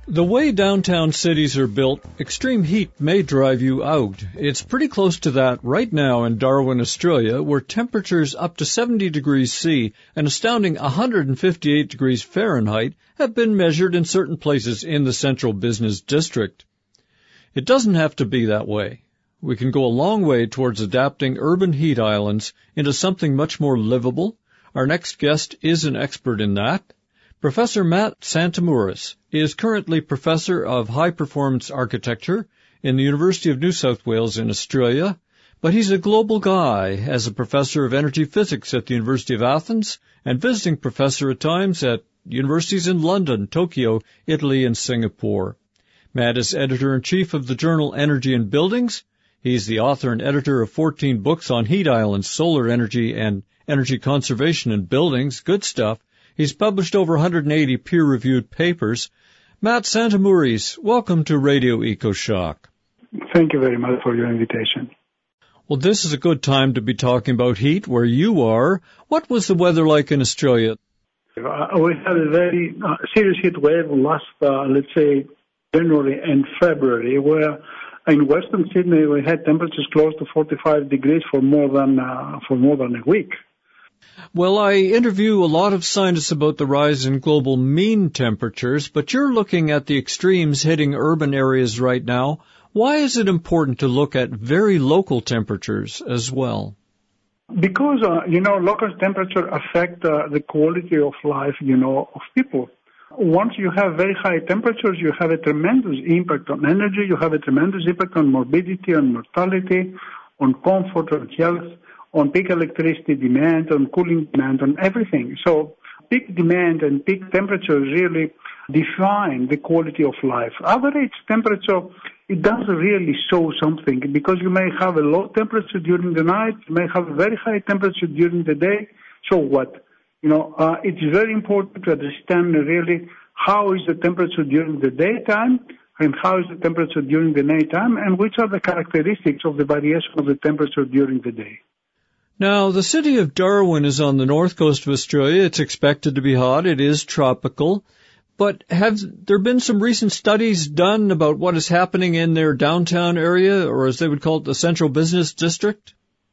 The way downtown cities are built, extreme heat may drive you out. It's pretty close to that right now in Darwin, Australia, where temperatures up to 70 degrees C, an astounding 158 degrees Fahrenheit, have been measured in certain places in the central business district. It doesn't have to be that way. We can go a long way towards adapting urban heat islands into something much more livable. Our next guest is an expert in that. Professor Matt Santamouris is currently Professor of High-Performance Architecture in the University of New South Wales in Australia, but he's a global guy as a Professor of Energy Physics at the University of Athens and visiting professor at times at universities in London, Tokyo, Italy, and Singapore. Matt is Editor-in-Chief of the journal Energy and Buildings. He's the author and editor of 14 books on heat islands, solar energy, and energy conservation in buildings. Good stuff. He's published over 180 peer-reviewed papers. Matt Santamouris, welcome to Radio EcoShock. Thank you very much for your invitation. Well, this is a good time to be talking about heat where you are. What was the weather like in Australia? We had a very serious heat wave last, January and February, where in Western Sydney we had temperatures close to 45 degrees for more than a week. Well, I interview a lot of scientists about the rise in global mean temperatures, but you're looking at the extremes hitting urban areas right now. Why is it important to look at very local temperatures as well? Because, local temperature affect the quality of life, of people. Once you have very high temperatures, you have a tremendous impact on energy, you have a tremendous impact on morbidity, on mortality, on comfort, on health, on peak electricity demand, on cooling demand, on everything. So peak demand and peak temperature really define the quality of life. Average temperature, it doesn't really show something because you may have a low temperature during the night, you may have a very high temperature during the day. So what? It's very important to understand really how is the temperature during the daytime and how is the temperature during the nighttime and which are the characteristics of the variation of the temperature during the day. Now, the city of Darwin is on the north coast of Australia. It's expected to be hot. It is tropical. But have there been some recent studies done about what is happening in their downtown area, or as they would call it, the central business district?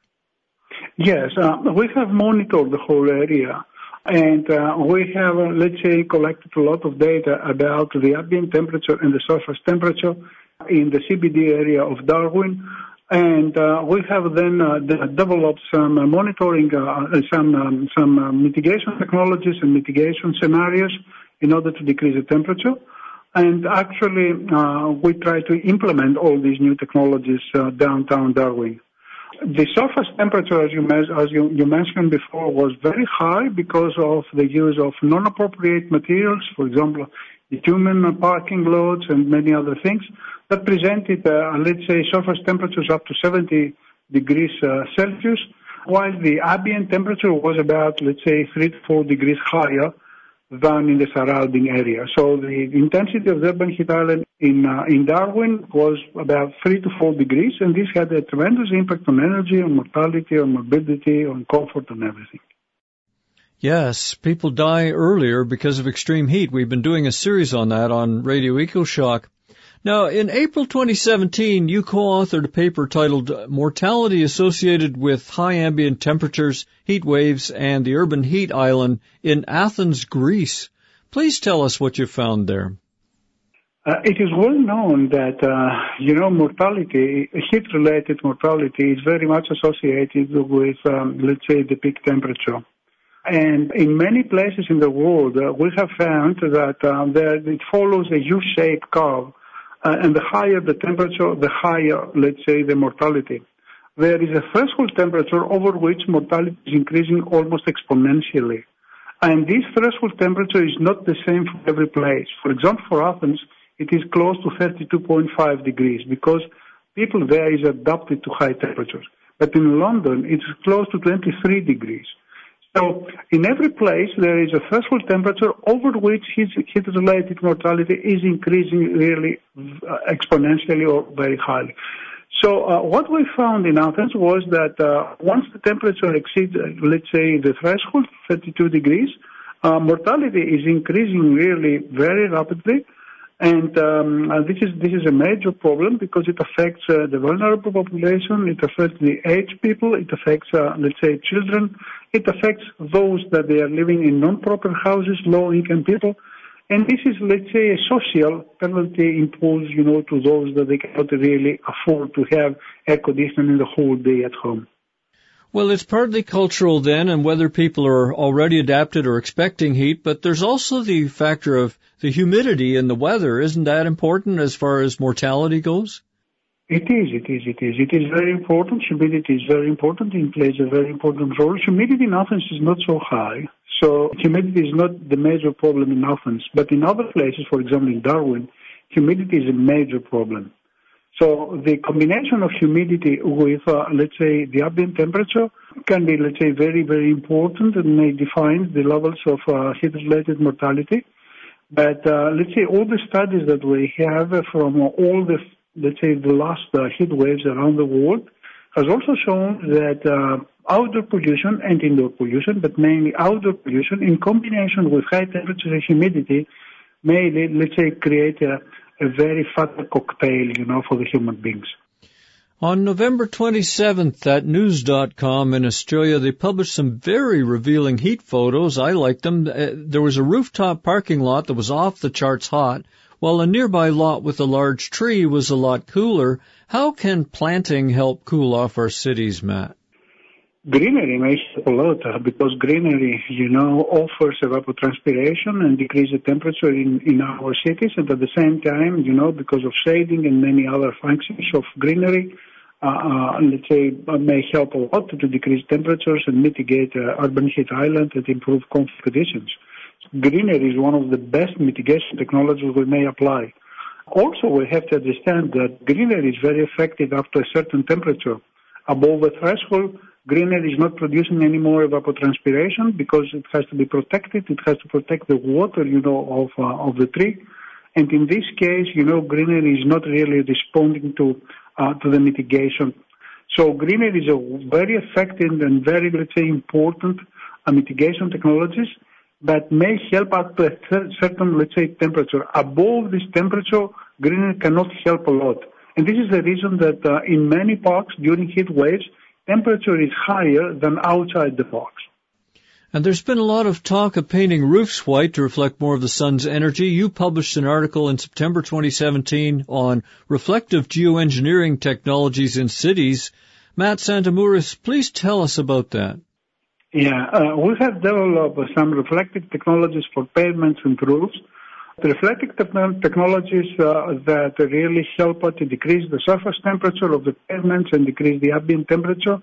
Yes, we have monitored the whole area. And we have, collected a lot of data about the ambient temperature and the surface temperature in the CBD area of Darwin. And we have then developed some monitoring, some mitigation technologies and mitigation scenarios in order to decrease the temperature. And actually, we try to implement all these new technologies downtown Darwin. The surface temperature, as you mentioned before, was very high because of the use of non-appropriate materials, for example, bitumen parking loads and many other things that presented, surface temperatures up to 70 degrees Celsius, while the ambient temperature was about, 3 to 4 degrees higher than in the surrounding area. So the intensity of the urban heat island in Darwin was about 3 to 4 degrees, and this had a tremendous impact on energy, on mortality, on morbidity, on comfort, and everything. Yes, people die earlier because of extreme heat. We've been doing a series on that on Radio EcoShock. Now, in April 2017, you co-authored a paper titled Mortality Associated with High Ambient Temperatures, Heat Waves, and the Urban Heat Island in Athens, Greece. Please tell us what you found there. It is well known that, mortality, heat-related mortality is very much associated with, the peak temperature. And in many places in the world, we have found that it follows a U-shaped curve. And the higher the temperature, the higher, the mortality. There is a threshold temperature over which mortality is increasing almost exponentially. And this threshold temperature is not the same for every place. For example, for Athens, it is close to 32.5 degrees because people there is adapted to high temperatures. But in London, it's close to 23 degrees. So in every place, there is a threshold temperature over which heat-related mortality is increasing really exponentially or very highly. So what we found in Athens was that once the temperature exceeds, the threshold, 32 degrees, mortality is increasing really very rapidly. And this is a major problem because it affects the vulnerable population, it affects the aged people, it affects, let's say, children, it affects those that they are living in non-proper houses, low-income people. And this is, let's say, a social penalty imposed, to those that they cannot really afford to have air conditioning the whole day at home. Well, it's partly cultural then, and whether people are already adapted or expecting heat, but there's also the factor of the humidity in the weather. Isn't that important as far as mortality goes? It is very important. Humidity is very important. It plays a very important role. Humidity in Athens is not so high, so humidity is not the major problem in Athens. But in other places, for example in Darwin, humidity is a major problem. So the combination of humidity with, let's say, the ambient temperature can be, let's say, very, very important and may define the levels of heat-related mortality. But let's say all the studies that we have from all the, let's say, the last heat waves around the world has also shown that outdoor pollution and indoor pollution, but mainly outdoor pollution in combination with high temperature and humidity may, let's say, create a very fatal cocktail, for the human beings. On November 27th at news.com in Australia, they published some very revealing heat photos. I liked them. There was a rooftop parking lot that was off the charts hot, while a nearby lot with a large tree was a lot cooler. How can planting help cool off our cities, Matt? Greenery makes a lot because greenery, offers evapotranspiration and decreases the temperature in our cities. And at the same time, because of shading and many other functions of greenery, let's say, may help a lot to decrease temperatures and mitigate urban heat island and improve comfort conditions. Greenery is one of the best mitigation technologies we may apply. Also, we have to understand that greenery is very effective up to a certain temperature. Above a threshold, greenery is not producing any more evapotranspiration because it has to be protected. It has to protect the water, of the tree. And in this case, greenery is not really responding to the mitigation. So greenery is a very effective and very, let's say, important mitigation technologies that may help up to a certain, let's say, temperature. Above this temperature, greenery cannot help a lot. And this is the reason that in many parks during heat waves, temperature is higher than outside the parks. And there's been a lot of talk of painting roofs white to reflect more of the sun's energy. You published an article in September 2017 on reflective geoengineering technologies in cities. Matt Santamouris, please tell us about that. Yeah, we have developed some reflective technologies for pavements and roofs. The reflective technologies that really help to decrease the surface temperature of the pavements and decrease the ambient temperature.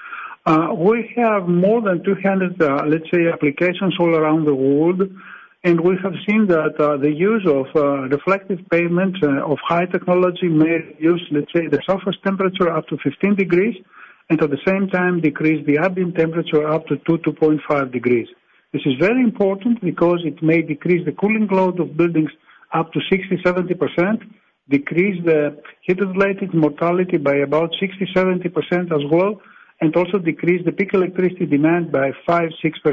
We have more than 200, let's say, applications all around the world, and we have seen that the use of reflective pavements of high technology may reduce, let's say, the surface temperature up to 15 degrees, and at the same time decrease the ambient temperature up to 2.5 degrees. This is very important because it may decrease the cooling load of buildings up to 60-70%, decrease the heat-related mortality by about 60-70% as well, and also decrease the peak electricity demand by 5-6%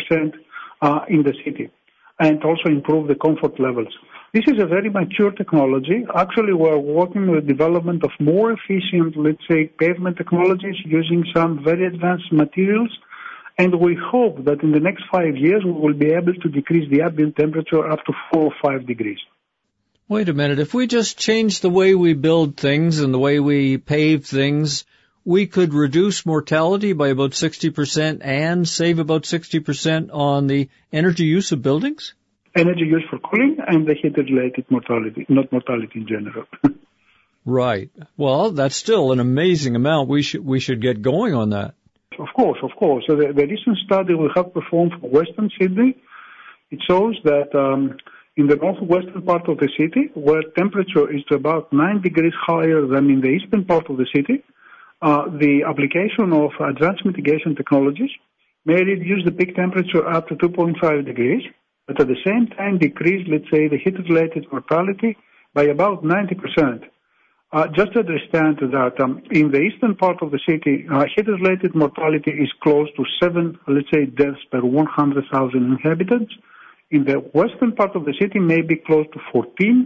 in the city, and also improve the comfort levels. This is a very mature technology. Actually, we're working with development of more efficient, let's say, pavement technologies using some very advanced materials. And we hope that in the next 5 years, we will be able to decrease the ambient temperature up to 4 or 5 degrees. Wait a minute. If we just change the way we build things and the way we pave things, we could reduce mortality by about 60% and save about 60% on the energy use of buildings? Energy use for cooling and the heat-related mortality, not mortality in general. Right. Well, that's still an amazing amount. We should get going on that. Of course. So the recent study we have performed for Western Sydney, it shows that in the northwestern part of the city, where temperature is to about 9 degrees higher than in the eastern part of the city, the application of advanced mitigation technologies may reduce the peak temperature up to 2.5 degrees, but at the same time decrease, let's say, the heat-related mortality by about 90%. Just to understand that in the eastern part of the city, heat-related mortality is close to 7, let's say, deaths per 100,000 inhabitants. In the western part of the city, maybe close to 14,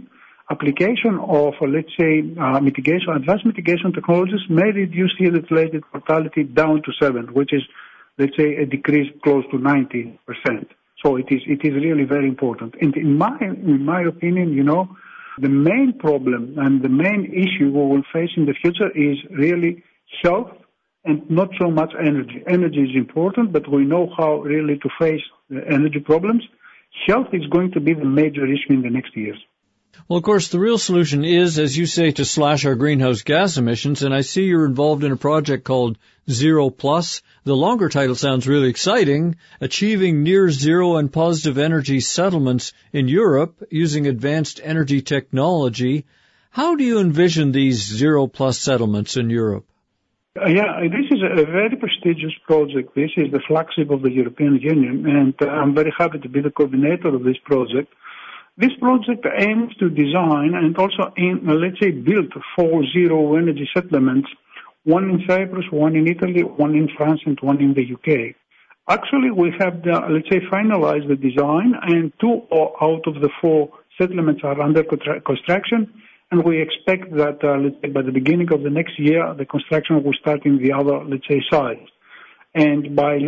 application of, let's say, advanced mitigation technologies may reduce heat-related mortality down to 7, which is, let's say, a decrease close to 90%. So it is really very important. And in my opinion, the main problem and the main issue we will face in the future is really health and not so much energy. Energy is important, but we know how really to face the energy problems. Health is going to be the major issue in the next years. Well, of course, the real solution is, as you say, to slash our greenhouse gas emissions, and I see you're involved in a project called Zero Plus. The longer title sounds really exciting, achieving near zero and positive energy settlements in Europe using advanced energy technology. How do you envision these Zero Plus settlements in Europe? This is a very prestigious project. This is the flagship of the European Union, and I'm very happy to be the coordinator of this project. This project aims to design and also, build 4 zero-energy settlements, one in Cyprus, one in Italy, one in France, and one in the UK. Actually, we have, finalized the design, and 2 out of the 4 settlements are under construction, and we expect that, by the beginning of the next year, the construction will start in the other, sites. And by,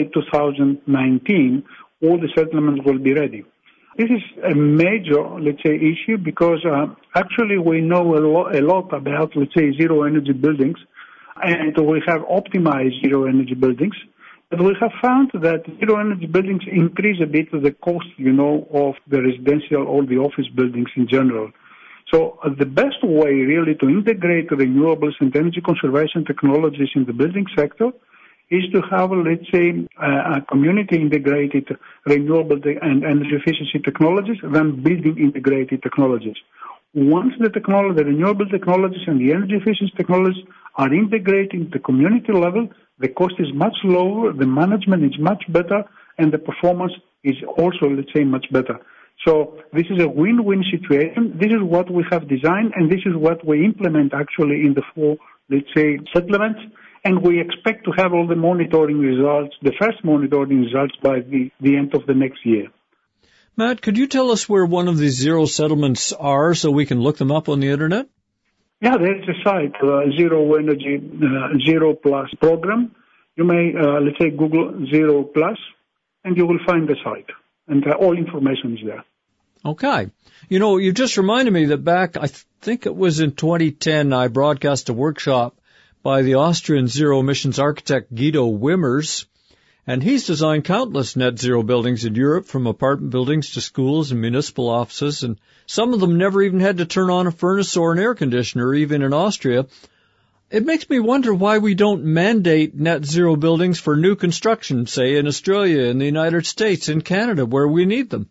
2019, all the settlements will be ready. This is a major, issue because actually we know a lot about, zero energy buildings, and we have optimized zero energy buildings. But we have found that zero energy buildings increase a bit the cost, of the residential or the office buildings in general. So the best way really to integrate renewables and energy conservation technologies in the building sector is to have, a community-integrated renewable and energy efficiency technologies than building-integrated technologies. Once the renewable technologies and the energy efficiency technologies are integrated at the community level, the cost is much lower, the management is much better, and the performance is also, much better. So this is a win-win situation. This is what we have designed, and this is what we implement actually in the 4, settlements. And we expect to have all the monitoring results, the first monitoring results by the end of the next year. Matt, could you tell us where one of these zero settlements are so we can look them up on the Internet? Yeah, there is a site, Zero Energy Zero Plus program. You may, Google Zero Plus, and you will find the site. And all information is there. Okay. You just reminded me that back, I think it was in 2010, I broadcast a workshop by the Austrian zero-emissions architect Guido Wimmers, and he's designed countless net zero buildings in Europe, from apartment buildings to schools and municipal offices, and some of them never even had to turn on a furnace or an air conditioner, even in Austria. It makes me wonder why we don't mandate net zero buildings for new construction, say in Australia, in the United States, in Canada, where we need them.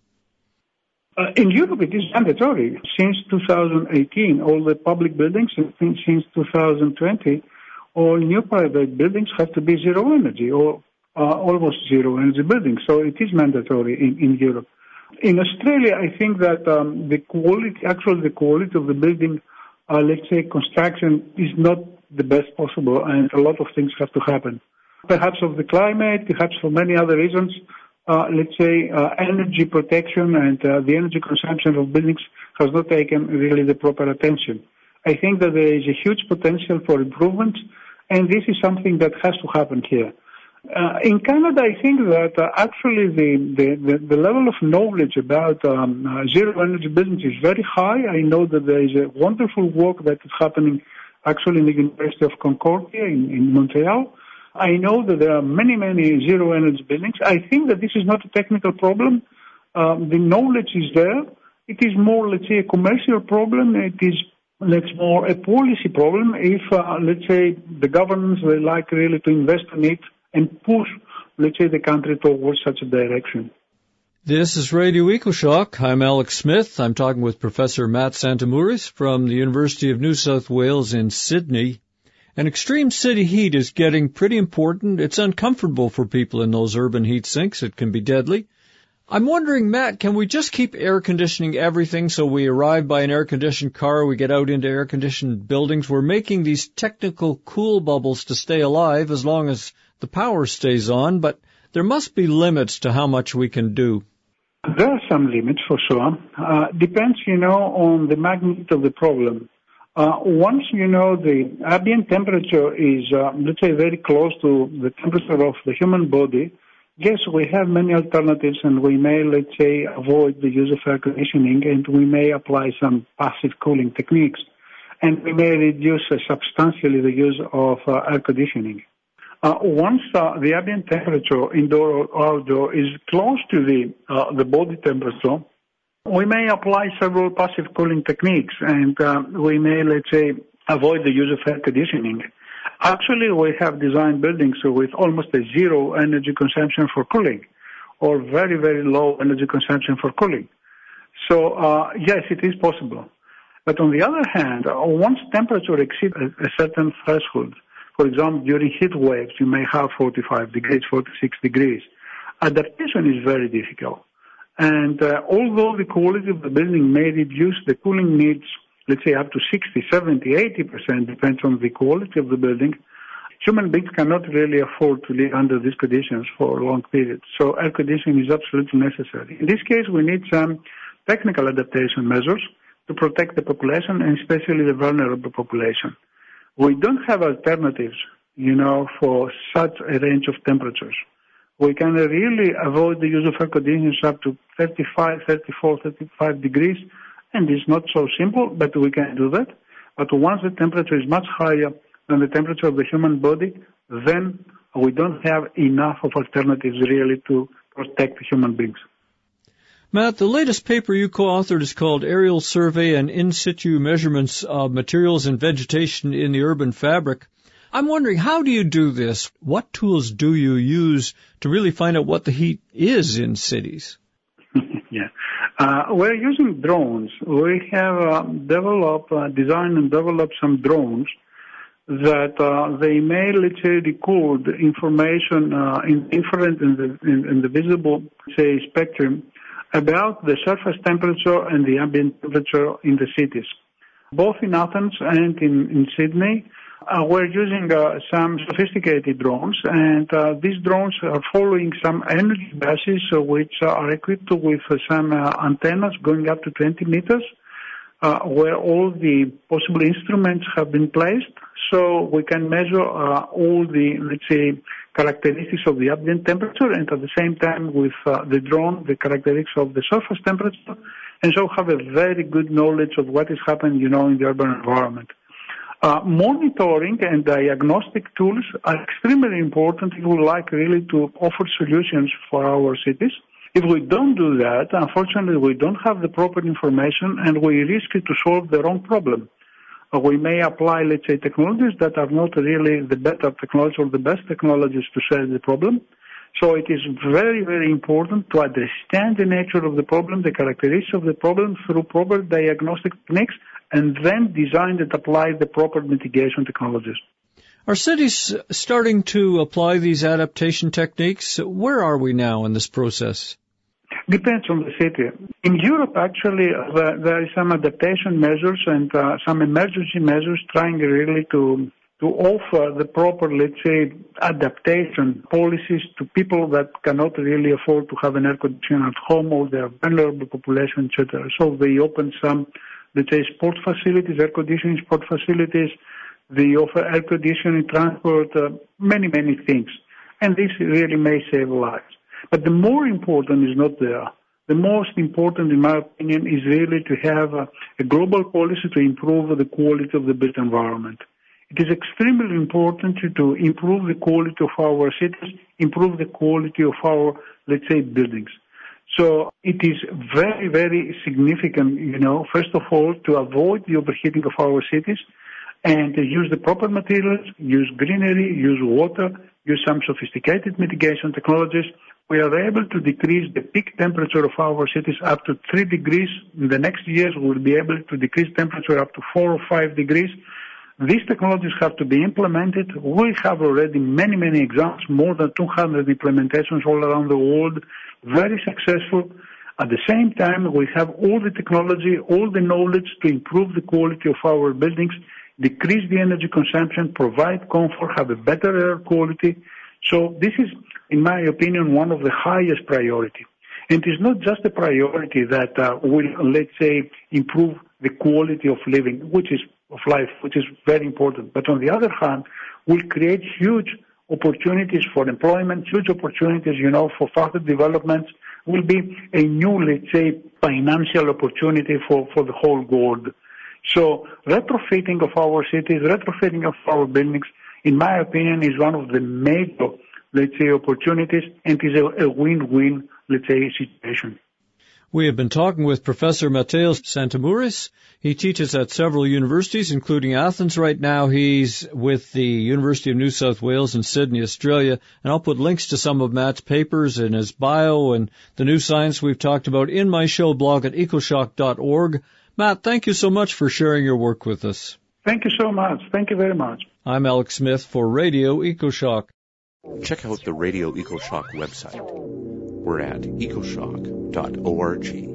In Europe, it is mandatory. Since 2018, all the public buildings, and since 2020, all new private buildings have to be zero energy or almost zero energy buildings. So it is mandatory in Europe. In Australia, I think that the quality of the building, construction is not the best possible, and a lot of things have to happen. Perhaps of the climate, perhaps for many other reasons, energy protection and the energy consumption of buildings has not taken really the proper attention. I think that there is a huge potential for improvement, and this is something that has to happen here. In Canada, I think that actually the level of knowledge about zero energy buildings is very high. I know that there is a wonderful work that is happening actually in the University of Concordia in Montreal. I know that there are many zero energy buildings. I think that this is not a technical problem. The knowledge is there. It is more, a commercial problem. It is, more a policy problem. If, the governments, they like really to invest in it and push, the country towards such a direction. This is Radio EcoShock. I'm Alex Smith. I'm talking with Professor Matt Santamouris from the University of New South Wales in Sydney. And extreme city heat is getting pretty important. It's uncomfortable for people in those urban heat sinks. It can be deadly. I'm wondering, Matt, can we just keep air conditioning everything so we arrive by an air-conditioned car, we get out into air-conditioned buildings? We're making these technical cool bubbles to stay alive as long as the power stays on, but there must be limits to how much we can do. There are some limits for sure. Depends, on the magnitude of the problem. Once, the ambient temperature is, let's say, very close to the temperature of the human body, yes, we have many alternatives and we may, let's say, avoid the use of air conditioning and we may apply some passive cooling techniques and we may reduce substantially the use of air conditioning. Once the ambient temperature, indoor or outdoor, is close to the body temperature, we may apply several passive cooling techniques and we may, let's say, avoid the use of air conditioning. Actually, we have designed buildings with almost a zero energy consumption for cooling or very, very low energy consumption for cooling. So, yes, it is possible. But on the other hand, once temperature exceeds a certain threshold, for example, during heat waves, you may have 45 degrees, 46 degrees. Adaptation is very difficult. And although the quality of the building may reduce the cooling needs, let's say up to 60, 70, 80%, depends on the quality of the building, human beings cannot really afford to live under these conditions for long periods. So air conditioning is absolutely necessary. In this case, we need some technical adaptation measures to protect the population and especially the vulnerable population. We don't have alternatives, for such a range of temperatures. We can really avoid the use of air conditioners up to 35, 34, 35 degrees, and it's not so simple, but we can do that. But once the temperature is much higher than the temperature of the human body, then we don't have enough of alternatives really to protect human beings. Matt, the latest paper you co-authored is called Aerial Survey and In Situ Measurements of Materials and Vegetation in the Urban Fabric. I'm wondering, how do you do this? What tools do you use to really find out what the heat is in cities? Yeah. We're using drones. We have designed and developed some drones that they may, let's say, record information in infrared and the visible, say, spectrum about the surface temperature and the ambient temperature in the cities. Both in Athens and in Sydney, we're using some sophisticated drones, and these drones are following some energy bases which are equipped with some antennas going up to 20 meters, where all the possible instruments have been placed, so we can measure all the, let's say, characteristics of the ambient temperature and at the same time with the drone, the characteristics of the surface temperature, and so have a very good knowledge of what is happening, in the urban environment. Monitoring and diagnostic tools are extremely important if we like really to offer solutions for our cities. If we don't do that, unfortunately, we don't have the proper information and we risk to solve the wrong problem. We may apply, let's say, technologies that are not really the better technology or the best technologies to solve the problem. So it is very, very important to understand the nature of the problem, the characteristics of the problem through proper diagnostic techniques, and then design and apply the proper mitigation technologies. Are cities starting to apply these adaptation techniques? Where are we now in this process? Depends on the city. In Europe, actually, there is some adaptation measures and some emergency measures trying really to offer the proper, let's say, adaptation policies to people that cannot really afford to have an air conditioner at home or their vulnerable population, etc. So they open some, let's say, sport facilities, air conditioning sport facilities. They offer air conditioning, transport, many, many things. And this really may save lives. But the more important is not there. The most important, in my opinion, is really to have a global policy to improve the quality of the built environment. It is extremely important to improve the quality of our cities, improve the quality of our, let's say, buildings. So it is very, very significant, first of all, to avoid the overheating of our cities and to use the proper materials, use greenery, use water, use some sophisticated mitigation technologies. We are able to decrease the peak temperature of our cities up to 3 degrees. In the next years, we will be able to decrease temperature up to 4 or 5 degrees. These technologies have to be implemented. We have already many, many examples, more than 200 implementations all around the world, very successful. At the same time, we have all the technology, all the knowledge to improve the quality of our buildings, decrease the energy consumption, provide comfort, have a better air quality. So this is, in my opinion, one of the highest priority. And it's not just a priority that will, let's say, improve the quality of living, of life, which is very important. But on the other hand, will create huge opportunities for employment, huge opportunities, for further developments, will be a new, let's say, financial opportunity for the whole world. So retrofitting of our cities, retrofitting of our buildings, in my opinion, is one of the major, let's say, opportunities, and is a win-win, let's say, situation. We have been talking with Professor Mateusz Santamouris. He teaches at several universities, including Athens right now. He's with the University of New South Wales in Sydney, Australia. And I'll put links to some of Matt's papers in his bio and the new science we've talked about in my show blog at ecoshock.org. Matt, thank you so much for sharing your work with us. Thank you so much. Thank you very much. I'm Alex Smith for Radio EcoShock. Check out the Radio EcoShock website. We're at ecoshock.org.